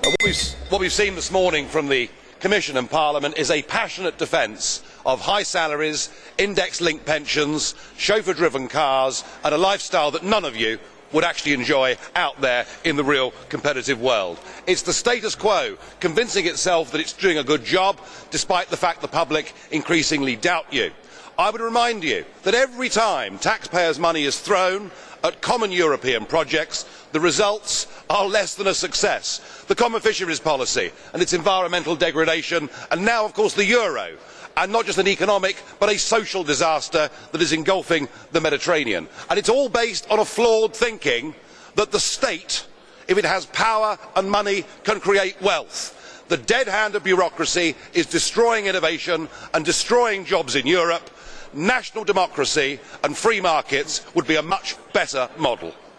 What we've seen this morning from the Commission and Parliament is a passionate defence of high salaries, index-linked pensions, chauffeur-driven cars and a lifestyle that none of you would actually enjoy out there in the real competitive world. It's the status quo convincing itself that it's doing a good job, despite the fact the public increasingly doubt you. I would remind you that every time taxpayers' money is thrown at common European projects, the results are less than a success. The common fisheries policy and its environmental degradation, and now of course the euro, and not just an economic but a social disaster that is engulfing the Mediterranean. And it is all based on a flawed thinking that the state, if it has power and money, can create wealth. The dead hand of bureaucracy is destroying innovation and destroying jobs in Europe. National democracy and free markets would be a much better model.